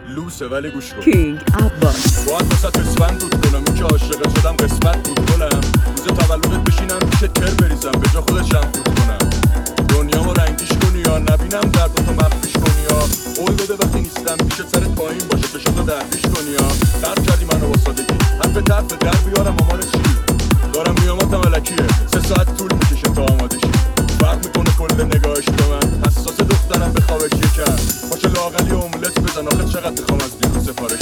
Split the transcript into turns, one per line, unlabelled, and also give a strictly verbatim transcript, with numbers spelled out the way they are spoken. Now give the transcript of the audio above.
لوسه ولی گوش کن.
کینگ عباس
باید واسه اسفند بود کنم این که عاشقت شدم قسمت بود گلم. روز تولدت بشینم پیش تر بریزم به جا خودت شم فوت کنم. دنیامو رنگیش کنی یا نبینم درد تو مخفیش کنی یا قول بده وقتی نیستم پیشت سرت پایین باشه بشه تو درپیش کنی یا قرد کردی منو با سادگی حرف طرف در بیارم آمال چی دارم میاماتم علکیه سه ساعت طول میکشه تا آماده شی. فرق میکنه کل نگاهش به من حساس دخترم به خوابش یکم باشه لاغلی اوملت بزن آخه چقدر بخوام از بیرون سفارش